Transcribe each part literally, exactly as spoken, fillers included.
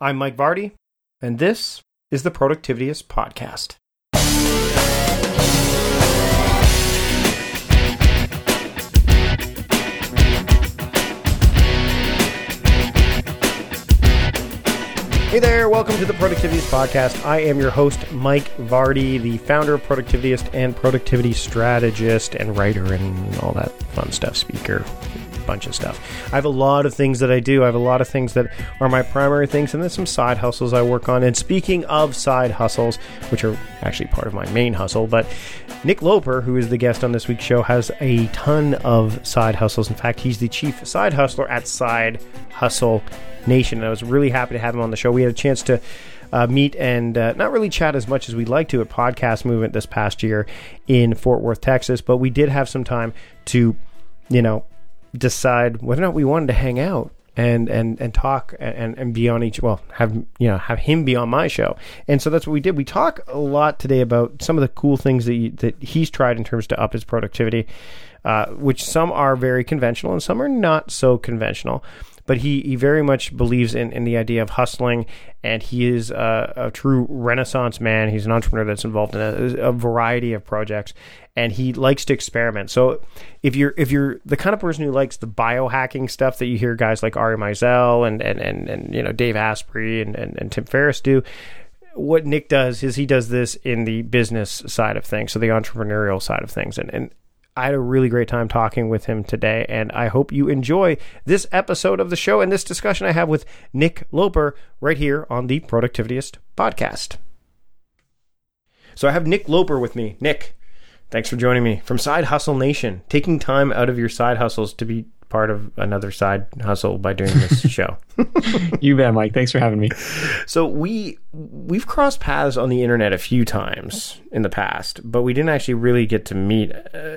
I'm Mike Vardy, and this is the Productivityist Podcast. Hey there, welcome to the Productivityist Podcast. I am your host, Mike Vardy, the founder of Productivityist and productivity strategist and writer and all that fun stuff, speaker, bunch of stuff. I have a lot of things that I do. I have a lot of things that are my primary things, and then some side hustles I work on. And speaking of side hustles, which are actually part of my main hustle, but Nick Loper, who is the guest on this week's show, has a ton of side hustles. In fact, he's the chief side hustler at Side Hustle Nation. And I was really happy to have him on the show. We had a chance to uh, meet and uh, not really chat as much as we'd like to at Podcast Movement this past year in Fort Worth, Texas, but we did have some time to, you know, decide whether or not we wanted to hang out and and and talk and and be on each, well, have you know have him be on my show. And so that's what we did. We talk a lot today about some of the cool things that he, that he's tried in terms to up his productivity, uh, which some are very conventional and some are not so conventional. But he, he very much believes in, in the idea of hustling, and he is a, a true Renaissance man. He's an entrepreneur that's involved in a, a variety of projects, and he likes to experiment. So if you're if you're the kind of person who likes the biohacking stuff that you hear guys like Ari Meisel and and, and, and you know Dave Asprey and, and, and Tim Ferriss do, what Nick does is he does this in the business side of things, so the entrepreneurial side of things. And, and I had a really great time talking with him today, and I hope you enjoy this episode of the show and this discussion I have with Nick Loper right here on the Productivityist Podcast. So I have Nick Loper with me. Nick, thanks for joining me from Side Hustle Nation, taking time out of your side hustles to be part of another side hustle by doing this show. You bet, Mike. Thanks for having me. So we we've crossed paths on the internet a few times in the past, but we didn't actually really get to meet. Uh,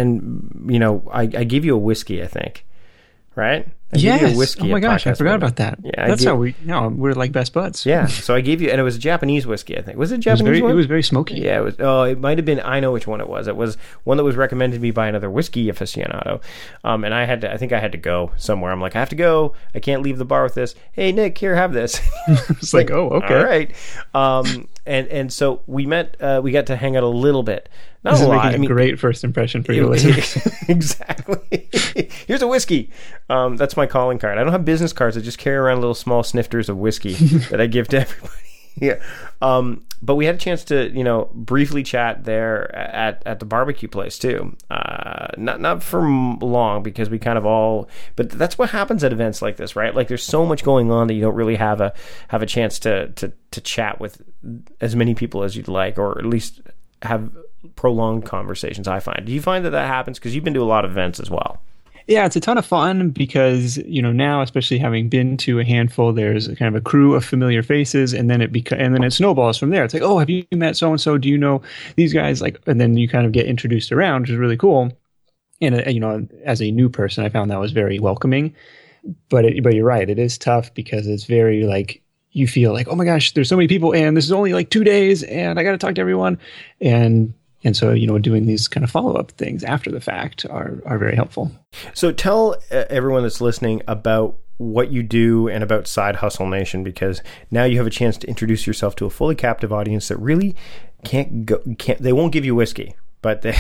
and you know, I, I gave you a whiskey, I think, right? I yes. gave you a whiskey. Oh my gosh, I forgot moment. about that. Yeah, that's gave, how we. No, we're like best buds. Yeah. So I gave you, and it was a Japanese whiskey, I think. Was it a Japanese it was very, one? It was very smoky. Yeah. It was. Oh, it might have been. I know which one it was. It was one that was recommended to me by another whiskey aficionado. Um, and I had to. I think I had to go somewhere. I'm like, I have to go. I can't leave the bar with this. Hey, Nick, here, have this. It's like, oh, okay, all right. Um, and and so we met. Uh, we got to hang out a little bit. Not this a is lot. making I a mean, great first impression for your listeners. Exactly. Here's a whiskey. Um, that's my calling card. I don't have business cards. I just carry around little small snifters of whiskey that I give to everybody. Yeah. Um, but we had a chance to, you know, briefly chat there at, at the barbecue place too. Uh, not not for long because we kind of all. But that's what happens at events like this, right? Like there's so much going on that you don't really have a have a chance to to to chat with as many people as you'd like, or at least have prolonged conversations. I find. Do you find that that happens? Because you've been to a lot of events as well. Yeah, it's a ton of fun because, you know, now, especially having been to a handful, there's kind of a crew of familiar faces, and then it beca- and then it snowballs from there. It's like, oh, have you met so-and-so? Do you know these guys? Like, and then you kind of get introduced around, which is really cool. And, uh, you know, as a new person, I found that was very welcoming. But it, but you're right. It is tough because it's very like, you feel like, oh my gosh, there's so many people and this is only like two days and I got to talk to everyone. And And so, you know, doing these kind of follow-up things after the fact are, are very helpful. So tell uh, everyone that's listening about what you do and about Side Hustle Nation, because now you have a chance to introduce yourself to a fully captive audience that really can't go, can't, they won't give you whiskey, but they,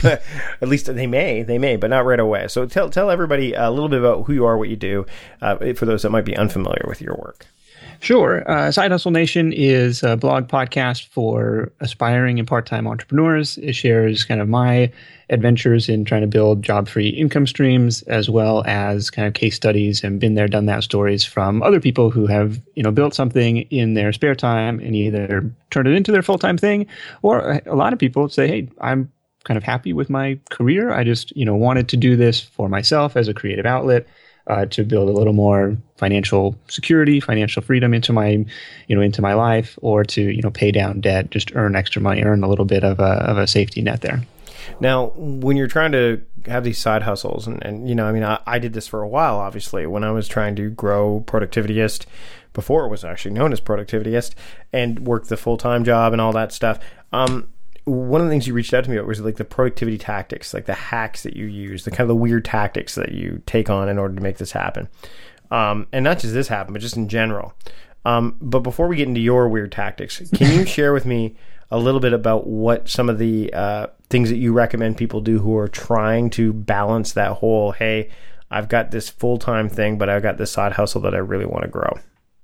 at least they may, they may, but not right away. So tell, tell everybody a little bit about who you are, what you do, uh, for those that might be unfamiliar with your work. Sure. Uh, Side Hustle Nation is a blog podcast for aspiring and part-time entrepreneurs. It shares kind of my adventures in trying to build job-free income streams, as well as kind of case studies and been there, done that stories from other people who have, you know, built something in their spare time and either turned it into their full-time thing, or a lot of people say, hey, I'm kind of happy with my career. I just, you know, wanted to do this for myself as a creative outlet. Uh, to build a little more financial security, financial freedom into my, you know, into my life, or to, you know, pay down debt, just earn extra money, earn a little bit of a of a safety net there. Now, when you're trying to have these side hustles, and, and you know, I mean, I, I did this for a while, obviously, when I was trying to grow Productivityist, before it was actually known as Productivityist, and work the full-time job and all that stuff. Um, one of the things you reached out to me about was like the productivity tactics, like the hacks that you use, the kind of the weird tactics that you take on in order to make this happen. Um, and not just this happen, but just in general. Um, but before we get into your weird tactics, can you share with me a little bit about what some of the uh, things that you recommend people do who are trying to balance that whole, hey, I've got this full-time thing, but I've got this side hustle that I really want to grow?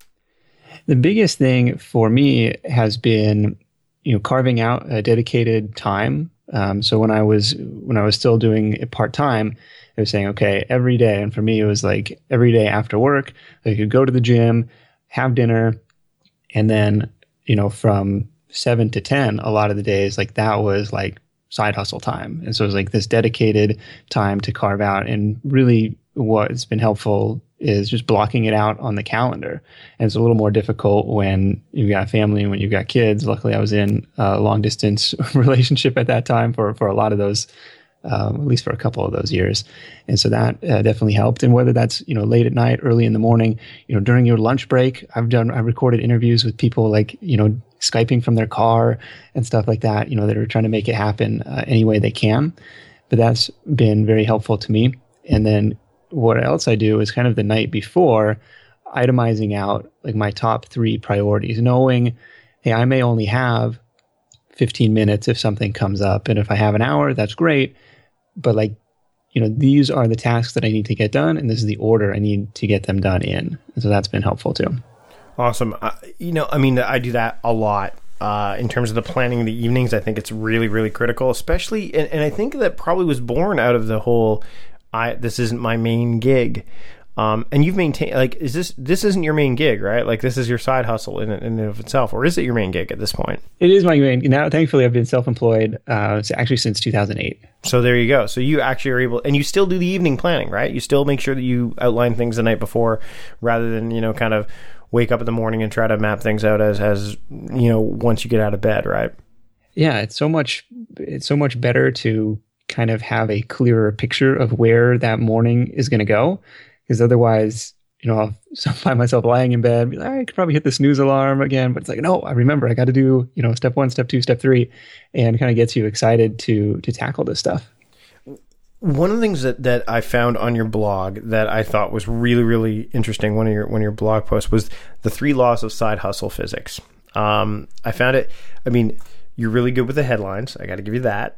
The biggest thing for me has been, you know, carving out a dedicated time. Um, so when I was when I was still doing it part-time, I was saying, okay, every day. And for me, it was like every day after work, I could go to the gym, have dinner, and then, you know, from seven to ten, a lot of the days, like that was like side hustle time. And so it was like this dedicated time to carve out. And really what's been helpful is just blocking it out on the calendar. And it's a little more difficult when you've got a family and when you've got kids. Luckily, I was in a long distance relationship at that time for, for a lot of those, um, at least for a couple of those years. And so that uh, definitely helped. And whether that's, you know, late at night, early in the morning, you know, during your lunch break, I've done, I recorded interviews with people like, you know, Skyping from their car and stuff like that, you know, that are trying to make it happen uh, any way they can. But that's been very helpful to me. And then what else I do is kind of the night before, itemizing out like my top three priorities, knowing, hey, I may only have fifteen minutes if something comes up. And if I have an hour, that's great. But like, you know, these are the tasks that I need to get done, and this is the order I need to get them done in. And so that's been helpful too. Awesome. Uh, you know, I mean, I do that a lot. Uh, in terms of the planning of the evenings, I think it's really, really critical, especially, and, and I think that probably was born out of the whole, I, this isn't my main gig. Um, and you've maintained, like, is this, this isn't your main gig, right? Like, this is your side hustle in, in and of itself, or is it your main gig at this point? It is my main. Now, thankfully, I've been self-employed, uh, actually since two thousand eight. So there you go. So you actually are able, and you still do the evening planning, right? You still make sure that you outline things the night before, rather than, you know, kind of wake up in the morning and try to map things out as, as, you know, once you get out of bed, right? Yeah, it's so much, it's so much better to kind of have a clearer picture of where that morning is going to go. Because otherwise, you know, I'll find myself lying in bed, be like, I could probably hit the snooze alarm again. But it's like, no, I remember I got to do, you know, step one, step two, step three, and kind of gets you excited to to tackle this stuff. One of the things that, that I found on your blog that I thought was really, really interesting, one of your one of your blog posts, was the three laws of side hustle physics. Um, I found it, I mean, you're really good with the headlines. I got to give you that.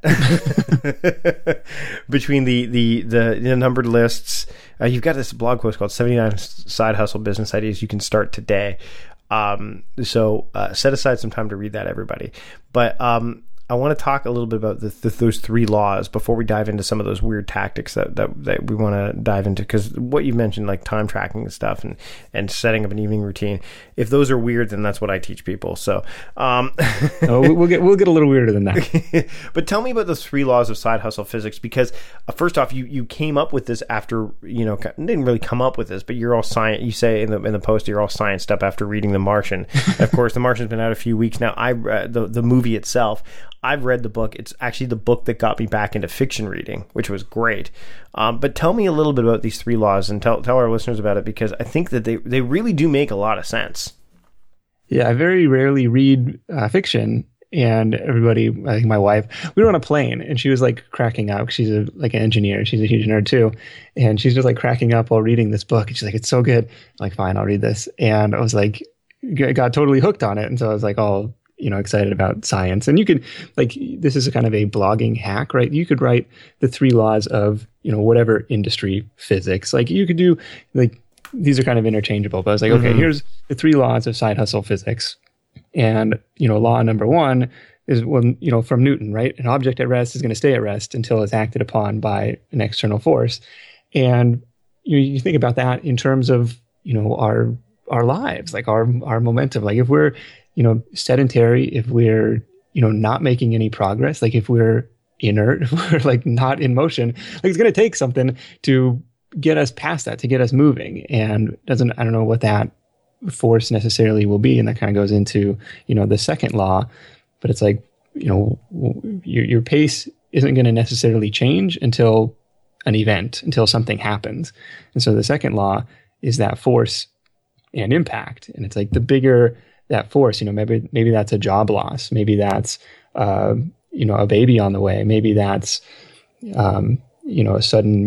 Between the, the, the, the numbered lists, uh, you've got this blog post called seventy-nine Side Hustle Business Ideas You Can Start Today. Um, so uh, set aside some time to read that, everybody. But um, I want to talk a little bit about the, the, those three laws before we dive into some of those weird tactics that, that, that we want to dive into. Because what you mentioned, like time tracking and stuff and, and setting up an evening routine, if those are weird, then that's what I teach people. So um, oh, we'll get we'll get a little weirder than that. But tell me about the three laws of side hustle physics, because uh, first off, you, you came up with this after, you know, didn't really come up with this, but you're all science. You say in the in the post you're all scienced up after reading The Martian. Of course, The Martian's been out a few weeks now. I uh, the the movie itself, I've read the book. It's actually the book that got me back into fiction reading, which was great. Um, but tell me a little bit about these three laws and tell tell our listeners about it, because I think that they, they really do make a lot of sense. Yeah, I very rarely read uh, fiction. And everybody, I think my wife, we were on a plane and she was like cracking up. She's a, like an engineer. She's a huge nerd too. And she's just like cracking up while reading this book. And she's like, it's so good. I'm like, fine, I'll read this. And I was like, got totally hooked on it. And so I was like, all, you know, excited about science. And you could, like, this is a kind of a blogging hack, right? You could write the three laws of, you know, whatever industry physics. Like you could do, like, these are kind of interchangeable. But I was like, mm-hmm. okay, here's the three laws of side hustle physics. And, you know, law number one is, when, you know, from Newton, right? An object at rest is going to stay at rest until it's acted upon by an external force. And you, you think about that in terms of, you know, our, our lives, like our, our momentum. Like if we're, you know, sedentary, if we're, you know, not making any progress, like if we're inert, if we're like not in motion, like it's going to take something to get us past that, to get us moving. And doesn't, I don't know what that force necessarily will be. And that kind of goes into, you know, the second law, but it's like, you know, your, your pace isn't going to necessarily change until an event, until something happens. And so the second law is that force and impact. And it's like the bigger that force, you know, maybe, maybe that's a job loss. Maybe that's, uh, you know, a baby on the way. Maybe that's, um, you know, a sudden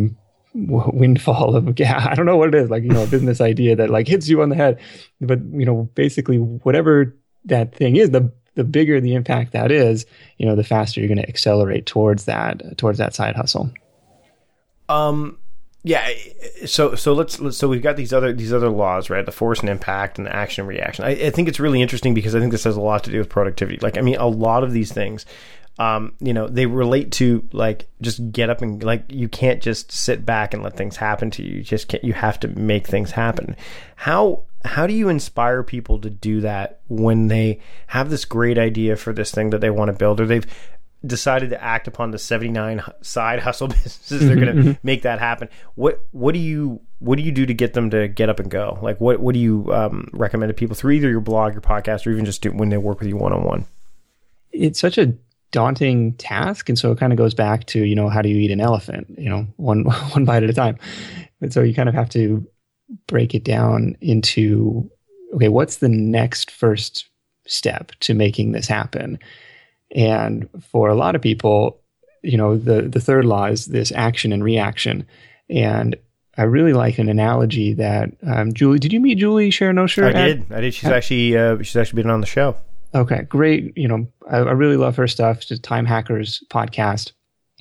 windfall of, yeah, I don't know what it is, like, you know, a business idea that like hits you on the head. But, you know, basically whatever that thing is, the the bigger the impact that is, you know, the faster you're going to accelerate towards that, towards that side hustle. Um, yeah. So, so let's, let's, so we've got these other, these other laws, right? The force and impact and the action and reaction. I, I think it's really interesting because I think this has a lot to do with productivity. Like, I mean, a lot of these things, um, you know, they relate to like, just get up and like, you can't just sit back and let things happen to you. You just can't, you have to make things happen. How, how do you inspire people to do that when they have this great idea for this thing that they want to build, or they've decided to act upon the seventy-nine side hustle businesses? They're going to make that happen. What, what do you, what do you do to get them to get up and go? Like, what, what do you um, recommend to people through either your blog, your podcast, or even just do, when they work with you one-on-one? It's such a daunting task. And so it kind of goes back to, you know, how do you eat an elephant, you know, one, one bite at a time. And so you kind of have to break it down into, okay, what's the next first step to making this happen? And for a lot of people, you know, the, the third law is this action and reaction. And I really like an analogy that, um, Julie, did you meet Julie Sharon-Osher? I did. I did. She's at, actually, uh, she's actually been on the show. Okay, great. You know, I, I really love her stuff. It's a Time Hackers podcast.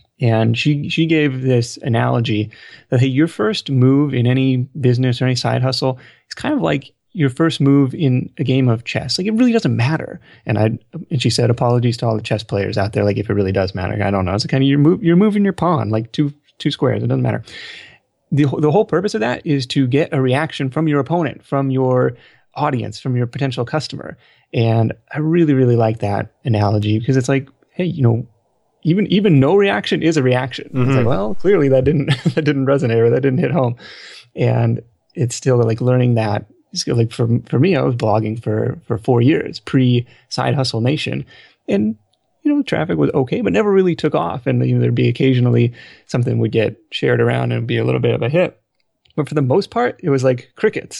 And she she gave this analogy that, hey, your first move in any business or any side hustle is kind of like your first move in a game of chess. Like, it really doesn't matter. And I and she said, apologies to all the chess players out there. Like, if it really does matter, I don't know. It's kind of you're move you're moving your pawn like two two squares. It doesn't matter. The the whole purpose of that is to get a reaction from your opponent, from your audience, from your potential customer. And I really really like that analogy because it's like, hey, you know, Even even no reaction is a reaction. Mm-hmm. It's like, well, clearly that didn't that didn't resonate or that didn't hit home, and it's still like learning that. Like for for me, I was blogging for for four years pre Side Hustle Nation, and you know, traffic was okay, but never really took off. And you know, there'd be occasionally something would get shared around and it'd be a little bit of a hit, but for the most part, it was like crickets.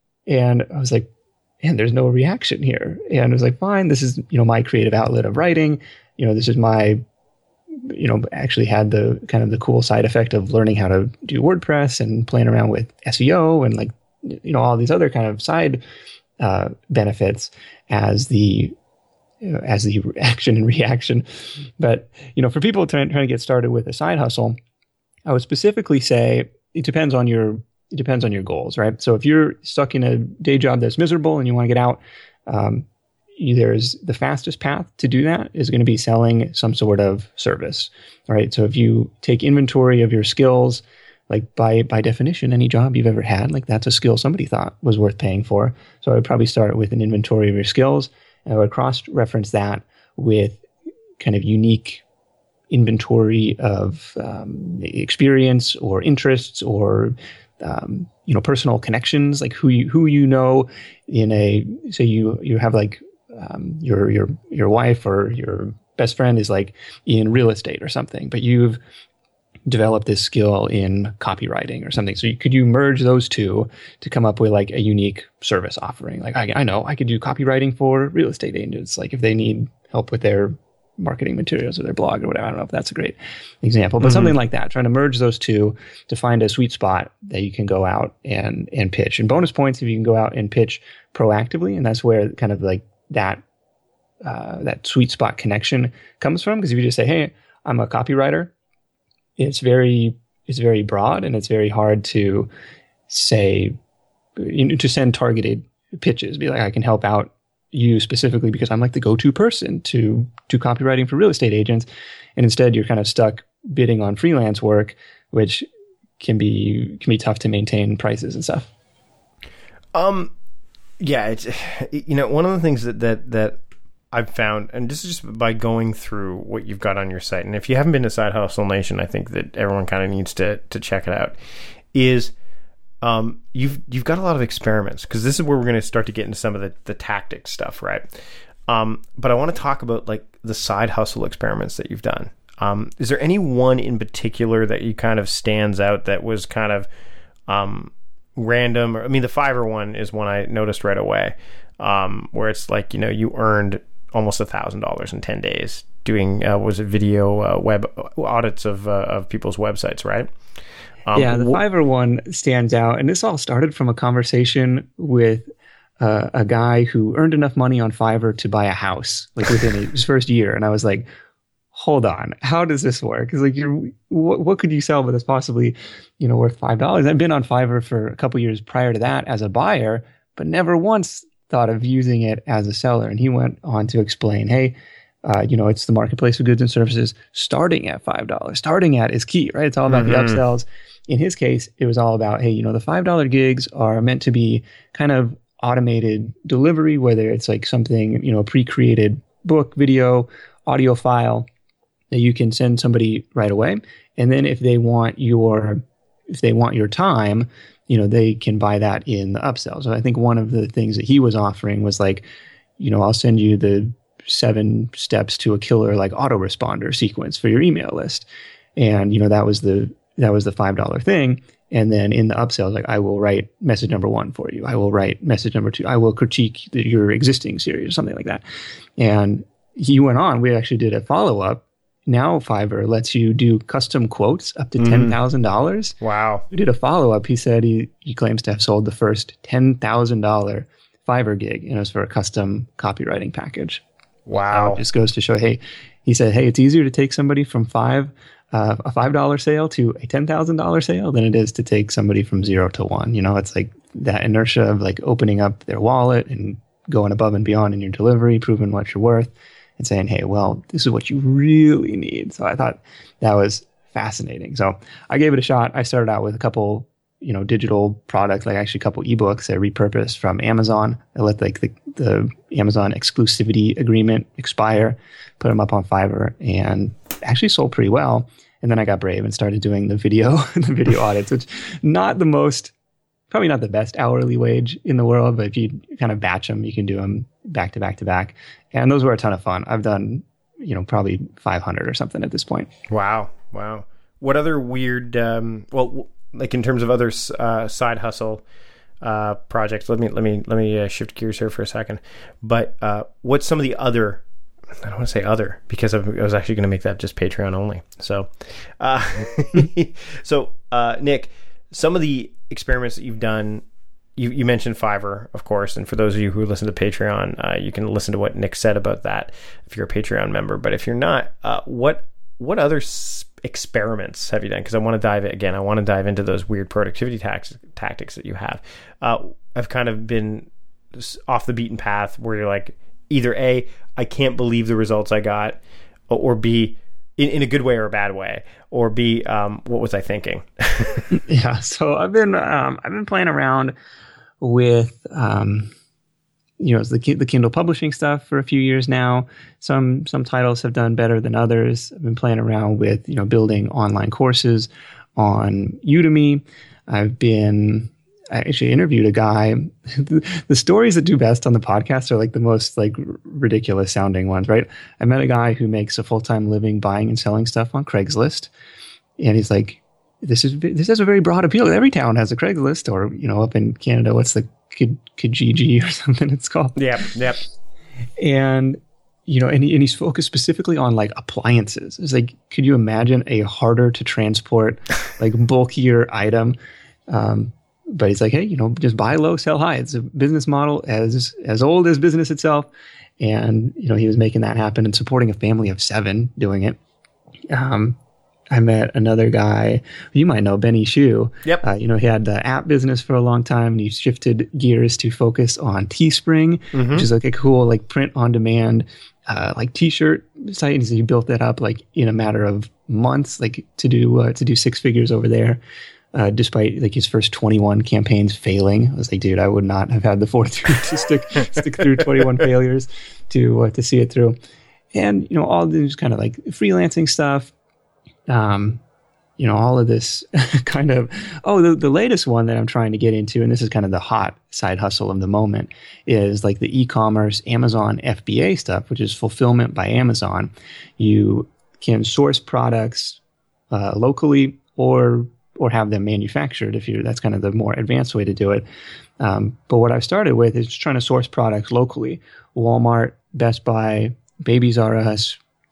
And I was like, man, there's no reaction here. And I was like, fine, this is you know my creative outlet of writing. You know, this is my you know, actually had the kind of the cool side effect of learning how to do WordPress and playing around with S E O and like, you know, all these other kind of side uh, benefits as the, you know, as the action and reaction. But, you know, for people trying, trying to get started with a side hustle, I would specifically say it depends on your, it depends on your goals, right? So if you're stuck in a day job that's miserable and you want to get out, um, there's the fastest path to do that is going to be selling some sort of service, right? So if you take inventory of your skills, like by by definition, any job you've ever had, like that's a skill somebody thought was worth paying for. So I would probably start with an inventory of your skills, and I would cross-reference that with kind of unique inventory of um, experience or interests or um, you know personal connections, like who you who you know in a say you you have like Um, your your your wife or your best friend is like in real estate or something, but you've developed this skill in copywriting or something. So you, could you merge those two to come up with like a unique service offering? Like I, I know I could do copywriting for real estate agents, like if they need help with their marketing materials or their blog or whatever. I don't know if that's a great example, but mm-hmm. something like that, trying to merge those two to find a sweet spot that you can go out and and pitch. And bonus points if you can go out and pitch proactively, and that's where kind of like that uh, that sweet spot connection comes from. Because if you just say, "Hey, I'm a copywriter," it's very it's very broad and it's very hard to say you know, to send targeted pitches. Be like, I can help out you specifically because I'm like the go-to person to do copywriting for real estate agents, and instead you're kind of stuck bidding on freelance work, which can be can be tough to maintain prices and stuff. Um. Yeah, it's, you know, one of the things that, that, that I've found, and this is just by going through what you've got on your site, and if you haven't been to Side Hustle Nation, I think that everyone kind of needs to to check it out, is um, you've you've got a lot of experiments, because this is where we're going to start to get into some of the, the tactic stuff, right? Um, but I want to talk about like the side hustle experiments that you've done. Um, is there any one in particular that you kind of stands out that was kind of um, random? Or, I mean, the Fiverr one is one I noticed right away, um, where it's like, you know, you earned almost a thousand dollars in ten days doing, uh, was it video uh, web audits of uh, of people's websites, right? Um, yeah, the wh- Fiverr one stands out. And this all started from a conversation with uh, a guy who earned enough money on Fiverr to buy a house like within his first year. And I was like, hold on, how does this work? Because like, you're, what, what could you sell that's possibly, you know, worth five dollars? I've been on Fiverr for a couple years prior to that as a buyer, but never once thought of using it as a seller. And he went on to explain, hey, uh, you know, it's the marketplace of goods and services starting at five dollars. Starting at is key, right? It's all about mm-hmm. the upsells. In his case, it was all about, hey, you know, the five dollar gigs are meant to be kind of automated delivery, whether it's like something, you know, a pre-created book, video, audio file that you can send somebody right away. And then if they want your, if they want your time, you know, they can buy that in the upsell. So I think one of the things that he was offering was like, you know, I'll send you the seven steps to a killer like autoresponder sequence for your email list. And, you know, that was the, that was the five dollar thing. And then in the upsell, like I will write message number one for you. I will write message number two. I will critique the, your existing series or something like that. And he went on, we actually did a follow-up. Now Fiverr lets you do custom quotes up to ten thousand dollars. Mm. Wow. We did a follow-up. He said he, he claims to have sold the first ten thousand dollars Fiverr gig, and it was for a custom copywriting package. Wow. So it just goes to show, hey, he said, hey, it's easier to take somebody from five, uh, a five dollar sale to a ten thousand dollars sale than it is to take somebody from zero to one. You know, it's like that inertia of like opening up their wallet and going above and beyond in your delivery, proving what you're worth. And saying, hey, well, this is what you really need. So I thought that was fascinating. So I gave it a shot. I started out with a couple, you know, digital products, like actually a couple ebooks I repurposed from Amazon. I let like the, the Amazon exclusivity agreement expire, put them up on Fiverr, and actually sold pretty well. And then I got brave and started doing the video, the video audits, which not the most, probably not the best hourly wage in the world, but if you kind of batch them, you can do them back to back to back. And those were a ton of fun. I've done, you know, probably five hundred or something at this point. Wow. Wow. What other weird, um, well, like in terms of other uh, side hustle uh, projects, let me, let me, let me uh, shift gears here for a second. But uh, what's some of the other, I don't want to say other, because I was actually going to make that just Patreon only. So, uh, so uh, Nick, some of the experiments that you've done, you, you mentioned Fiverr, of course, and for those of you who listen to Patreon, uh, you can listen to what Nick said about that if you're a Patreon member. But if you're not, uh, what what other s- experiments have you done? Because I want to dive again. I want to dive into those weird productivity tax- tactics that you have. Uh, I've kind of been off the beaten path where you're like, either A, I can't believe the results I got, or B, in, in a good way or a bad way, or B, um, what was I thinking? Yeah, so I've been um, I've been playing around with um, you know the the Kindle publishing stuff for a few years now. Some some titles have done better than others. I've been playing around with you know building online courses on Udemy. I've been I actually interviewed a guy. The stories that do best on the podcast are like the most like ridiculous sounding ones, right? I met a guy who makes a full-time living buying and selling stuff on Craigslist. And he's like, this is, this has a very broad appeal. Every town has a Craigslist, or, you know, up in Canada, what's the Kijiji or something it's called? Yep. Yep. And, you know, and, he, and he's focused specifically on like appliances. It's like, could you imagine a harder to transport, like bulkier item? Um, But he's like, hey, you know, just buy low, sell high. It's a business model as as old as business itself. And, you know, he was making that happen and supporting a family of seven doing it. Um, I met another guy who you might know, Benny Shu. Yep. Uh, you know, he had the app business for a long time, and he shifted gears to focus on Teespring, mm-hmm. which is like a cool, like print on demand, uh, like t-shirt site. And so he built that up like in a matter of months, like to do uh, to do six figures over there. Uh, despite like his first twenty-one campaigns failing. I was like, dude, I would not have had the fortitude to stick stick through twenty-one failures to uh, to see it through. And, you know, all this kind of like freelancing stuff, um, you know, all of this kind of, oh, the, the latest one that I'm trying to get into, and this is kind of the hot side hustle of the moment, is like the e-commerce Amazon F B A stuff, which is fulfillment by Amazon. You can source products uh, locally or or have them manufactured if you that's kind of the more advanced way to do it. Um, but what I've started with is just trying to source products locally. Walmart, Best Buy, Babies R Us,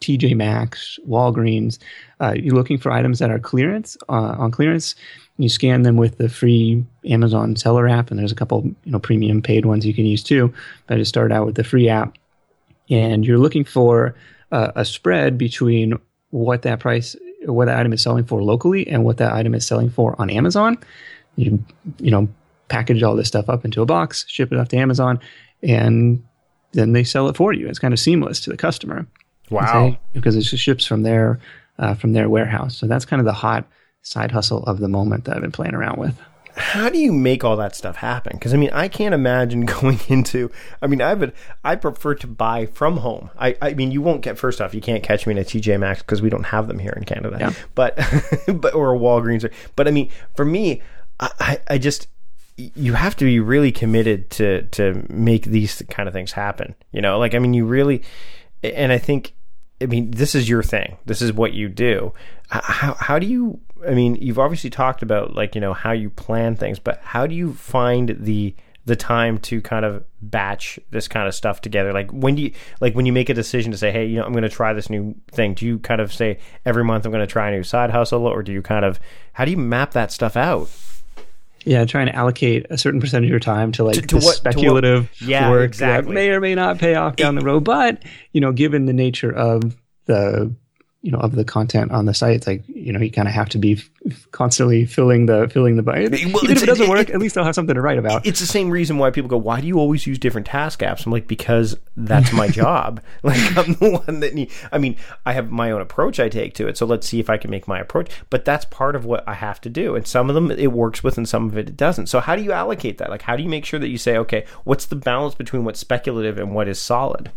T J Maxx, Walgreens. Uh, you're looking for items that are clearance uh, on clearance. You scan them with the free Amazon seller app, and there's a couple, you know, premium paid ones you can use too. But I just started out with the free app, and you're looking for uh, a spread between what that price, what that item is selling for locally, and what that item is selling for on Amazon. You, you know, package all this stuff up into a box, ship it off to Amazon, and then they sell it for you. It's kind of seamless to the customer. Wow! Because it just ships from their uh, from their warehouse. So that's kind of the hot side hustle of the moment that I've been playing around with. How do you make all that stuff happen? Because I mean, I can't imagine going into. I mean, I would. I prefer to buy from home. I. I mean, you won't get. First off, you can't catch me in a T J Maxx because we don't have them here in Canada. Yeah. But, but or a Walgreens. But I mean, for me, I. I just. You have to be really committed to to make these kind of things happen. You know, like I mean, you really. And I think. I mean, this is your thing. This is what you do. How how do you? I mean, you've obviously talked about like, you know, how you plan things, but how do you find the the time to kind of batch this kind of stuff together? Like when do you like when you make a decision to say, hey, you know, I'm going to try this new thing. Do you kind of say every month I'm going to try a new side hustle, or do you kind of how do you map that stuff out? Yeah, trying to allocate a certain percentage of your time to like to, to the what, speculative to what, yeah, work exactly. that may or may not pay off down the road. But, you know, given the nature of the, you know, of the content on the site, it's like, you know, you kind of have to be f- constantly filling the, filling the, well, even if it doesn't work, it, at least I'll have something to write about. It's the same reason why people go, why do you always use different task apps? I'm like, because that's my job. Like I'm the one that need, I mean, I have my own approach I take to it. So let's see if I can make my approach, but that's part of what I have to do. And some of them it works with and some of it it doesn't. So how do you allocate that? Like, how do you make sure that you say, okay, what's the balance between what's speculative and what is solid?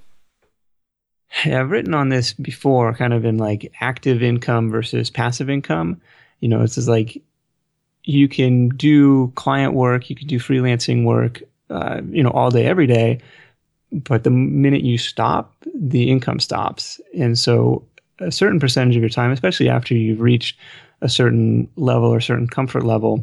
Yeah, I've written on this before, kind of in like active income versus passive income. You know, it's just like you can do client work, you can do freelancing work, uh, you know, all day, every day. But the minute you stop, the income stops. And so a certain percentage of your time, especially after you've reached a certain level or certain comfort level,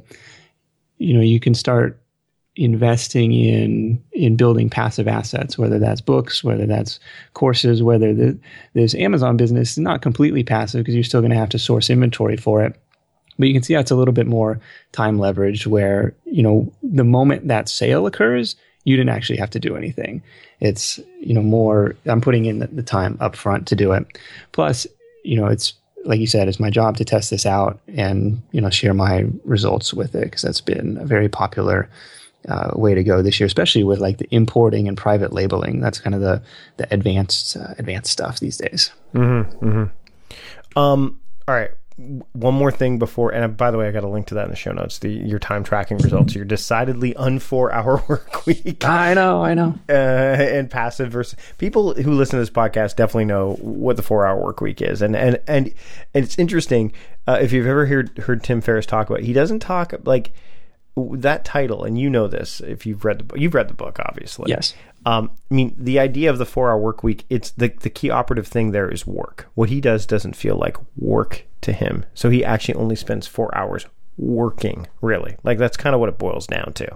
you know, you can start investing in in building passive assets, whether that's books, whether that's courses, whether the, this Amazon business is not completely passive because you're still going to have to source inventory for it. But you can see how it's a little bit more time leveraged where, you know, the moment that sale occurs, you didn't actually have to do anything. It's, you know, more, I'm putting in the, the time up front to do it. Plus, you know, it's, like you said, it's my job to test this out and, you know, share my results with it because that's been a very popular Uh, way to go this year, especially with like the importing and private labeling. That's kind of the the advanced uh, advanced stuff these days. Mm-hmm, mm-hmm. Um. All right. One more thing before, and by the way, I got a link to that in the show notes. The your time tracking results. Your decidedly un four hour work week. I know, I know. Uh, and passive versus people who listen to this podcast definitely know what the four hour work week is, and and and, and it's interesting. Uh, if you've ever heard heard Tim Ferriss talk about it, he doesn't talk like. That title, and you know this if you've read the book. You've read the book, obviously. Yes. Um, I mean, the idea of the four-hour work week, it's the the key operative thing there is work. What he does doesn't feel like work to him. So he actually only spends four hours working, really. Like, that's kind of what it boils down to.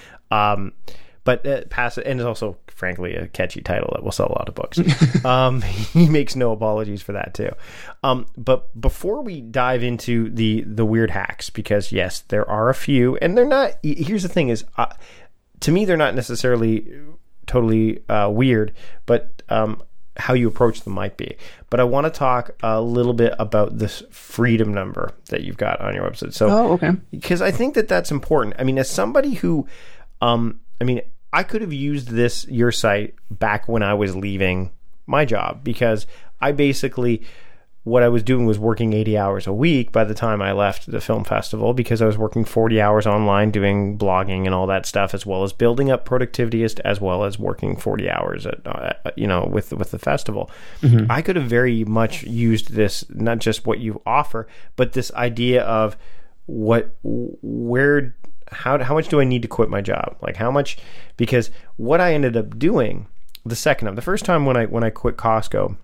Um, but uh, passive, and it's also, frankly, a catchy title that will sell a lot of books. um, he makes no apologies for that, too. Um, but before we dive into the the weird hacks, because, yes, there are a few, and they're not, here's the thing is, uh, to me, they're not necessarily totally uh, weird, but um, how you approach them might be. But I want to talk a little bit about this freedom number that you've got on your website. So, oh, okay. Because I think that that's important. I mean, as somebody who, um, I mean, I could have used this, your site, back when I was leaving my job, because I basically, what I was doing was working eighty hours a week by the time I left the film festival, because I was working forty hours online doing blogging and all that stuff, as well as building up Productivityist, as well as working forty hours at, uh, you know, with, with the festival. Mm-hmm. I could have very much used this, not just what you offer, but this idea of what, where, How how much do I need to quit my job? Like how much? Because what I ended up doing the second time, the first time when I when I quit Costco,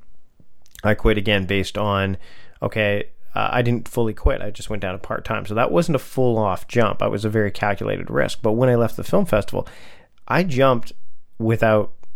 I quit again based on, okay, uh, I didn't fully quit. I just went down to part time, so that wasn't a full off jump. I was a very calculated risk. But when I left the film festival, I jumped without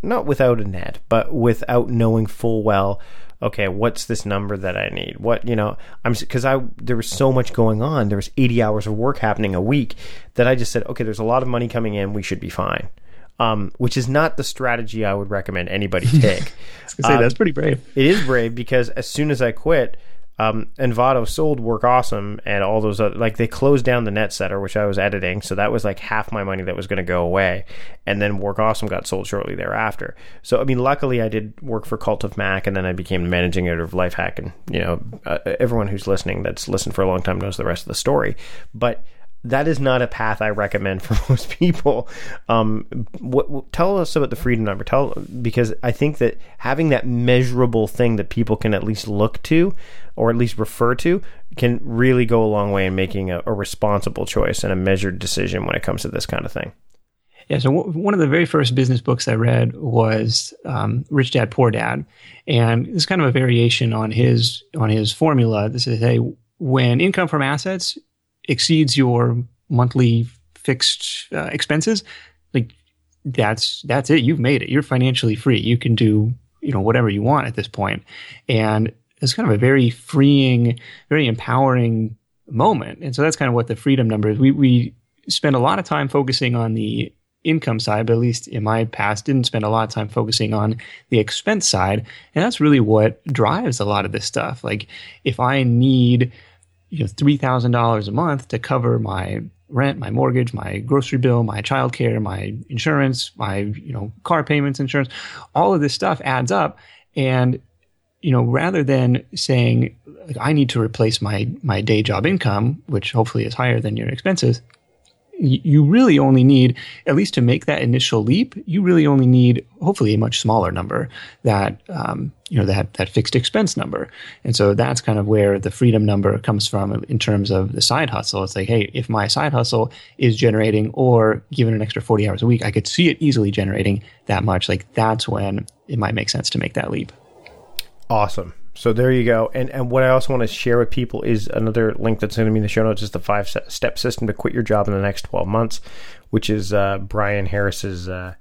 not without a net, but without knowing full well, okay, what's this number that I need? What, you know, I'm, because I, there was so much going on. There was eighty hours of work happening a week that I just said, okay, there's a lot of money coming in. We should be fine. Um, which is not the strategy I would recommend anybody take. I was gonna say, um, that's pretty brave. It is brave because as soon as I quit, um, Envato sold Work Awesome and all those other, like they closed down the NetSetter, which I was editing. So that was like half my money that was going to go away. And then Work Awesome got sold shortly thereafter. So, I mean, luckily I did work for Cult of Mac, and then I became the managing editor of Lifehack. And, you know, uh, everyone who's listening that's listened for a long time knows the rest of the story. But that is not a path I recommend for most people. Um, what, what, tell us about the freedom number. Tell, because I think that having that measurable thing that people can at least look to, or at least refer to, can really go a long way in making a, a responsible choice and a measured decision when it comes to this kind of thing. Yeah, so w- one of the very first business books I read was um, Rich Dad Poor Dad, and it's kind of a variation on his on his formula. This is, hey, when income from assets exceeds your monthly fixed uh, expenses, like that's that's it. You've made it. You're financially free. You can do, you know, whatever you want at this point. And it's kind of a very freeing, very empowering moment. And so that's kind of what the freedom number is. We we spend a lot of time focusing on the income side, but at least in my past, didn't spend a lot of time focusing on the expense side. And that's really what drives a lot of this stuff. Like if I need, you know, three thousand dollars a month to cover my rent, my mortgage, my grocery bill, my childcare, my insurance, my, you know, car payments, insurance, all of this stuff adds up. And, you know, rather than saying, like, I need to replace my, my day job income, which hopefully is higher than your expenses, you really only need, at least to make that initial leap, you really only need hopefully a much smaller number, that, um, you know, that, that fixed expense number. And so that's kind of where the freedom number comes from in terms of the side hustle. It's like, hey, if my side hustle is generating, or given an extra forty hours a week, I could see it easily generating that much. Like that's when it might make sense to make that leap. Awesome. So there you go. And and what I also want to share with people is another link that's going to be in the show notes, is the five-step system to quit your job in the next twelve months, which is uh, Brian Harris's. Uh,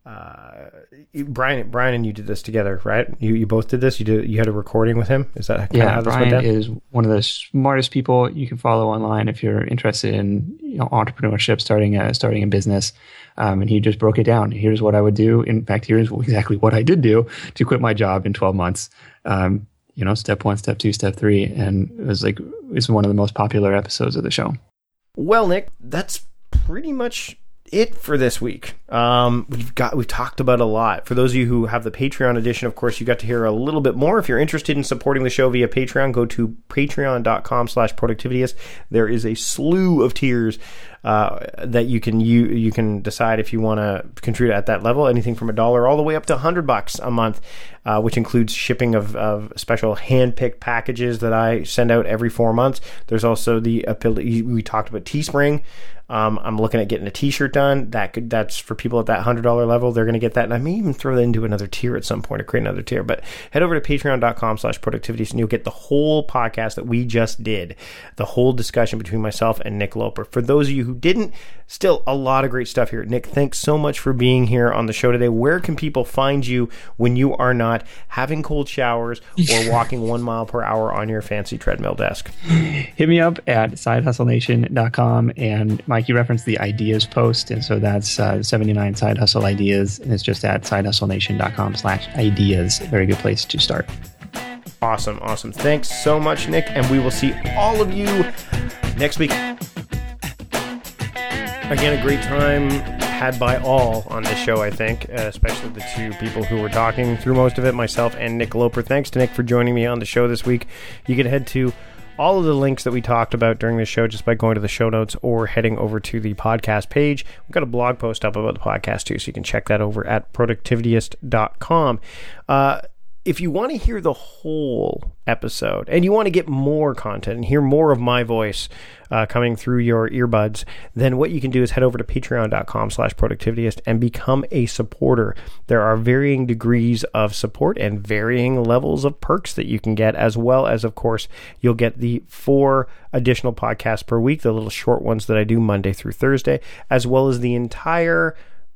uh, Brian, Brian, and you did this together, right? You you both did this. You did. You had a recording with him. Is that kind yeah? of how this Brian went down? is one of the smartest people you can follow online if you're interested in, you know, entrepreneurship, starting a starting a business. Um, and he just broke it down. Here's what I would do. In fact, here's exactly what I did do to quit my job in twelve months. Um, you know, step one, step two, step three. And it was like, it's one of the most popular episodes of the show. Well, Nick, that's pretty much it for this week. Um, we've got, we've talked about a lot. For those of you who have the Patreon edition, of course, you got to hear a little bit more. If you're interested in supporting the show via Patreon, go to patreon.com slash productivityist. There is a slew of tiers uh, that you can you you can decide if you want to contribute at that level, anything from a dollar all the way up to a hundred bucks a month, uh, which includes shipping of, of special hand-picked packages that I send out every four months. There's also the ability, we talked about Teespring. Um, I'm looking at getting a t-shirt done. That could, that's for people at that one hundred dollars level. They're going to get that. And I may even throw that into another tier at some point, or create another tier. But head over to patreon.com slash productivity, and you'll get the whole podcast that we just did, the whole discussion between myself and Nick Loper. For those of you who didn't, still a lot of great stuff here. Nick, thanks so much for being here on the show today. Where can people find you when you are not having cold showers or walking one mile per hour on your fancy treadmill desk? Hit me up at side hustle nation dot com, and Mike, you referenced the ideas post, and so that's uh, seventy-nine Side Hustle Ideas, and it's just at side hustle nation dot com slash ideas. Very good place to start. Awesome, awesome. Thanks so much, Nick, and we will see all of you next week. Again, a great time had by all on this show, I think, uh, especially the two people who were talking through most of it, myself and Nick Loper. Thanks to Nick for joining me on the show this week. You can head to all of the links that we talked about during the show just by going to the show notes or heading over to the podcast page. We've got a blog post up about the podcast too, so you can check that over at productivityist dot com. Uh, if you want to hear the whole episode and you want to get more content and hear more of my voice uh, coming through your earbuds, then what you can do is head over to patreon.com slash productivityist and become a supporter. There are varying degrees of support and varying levels of perks that you can get, as well as, of course, you'll get the four additional podcasts per week, the little short ones that I do Monday through Thursday, as well as the entire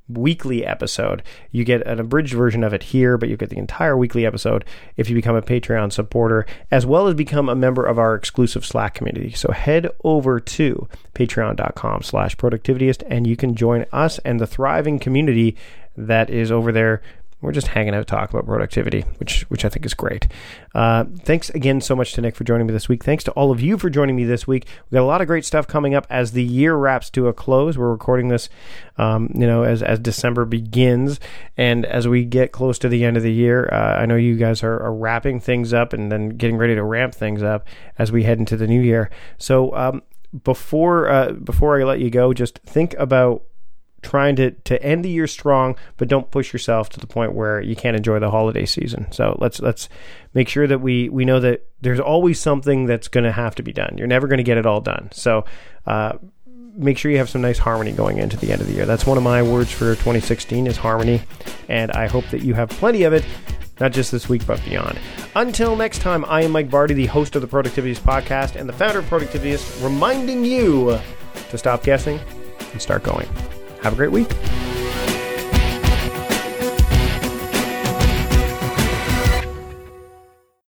weekly episode. You get an abridged version of it here, but you get the entire weekly episode if you become a Patreon supporter, as well as become a member of our exclusive Slack community. So head over to patreon.com slash productivityist, and you can join us and the thriving community that is over there. We're just hanging out, talking about productivity, which which I think is great. Uh, thanks again so much to Nick for joining me this week. Thanks to all of you for joining me this week. We've got a lot of great stuff coming up as the year wraps to a close. We're recording this, um, you know, as as December begins, and as we get close to the end of the year, uh, I know you guys are, are wrapping things up and then getting ready to ramp things up as we head into the new year. So um, before uh, before I let you go, just think about trying to, to end the year strong, but don't push yourself to the point where you can't enjoy the holiday season. So let's let's make sure that we, we know that there's always something that's going to have to be done. You're never going to get it all done. So uh, make sure you have some nice harmony going into the end of the year. That's one of my words for twenty sixteen is harmony, and I hope that you have plenty of it, not just this week, but beyond. Until next time, I am Mike Vardy, the host of the Productivityist podcast and the founder of Productivityist, reminding you to stop guessing and start going. Have a great week.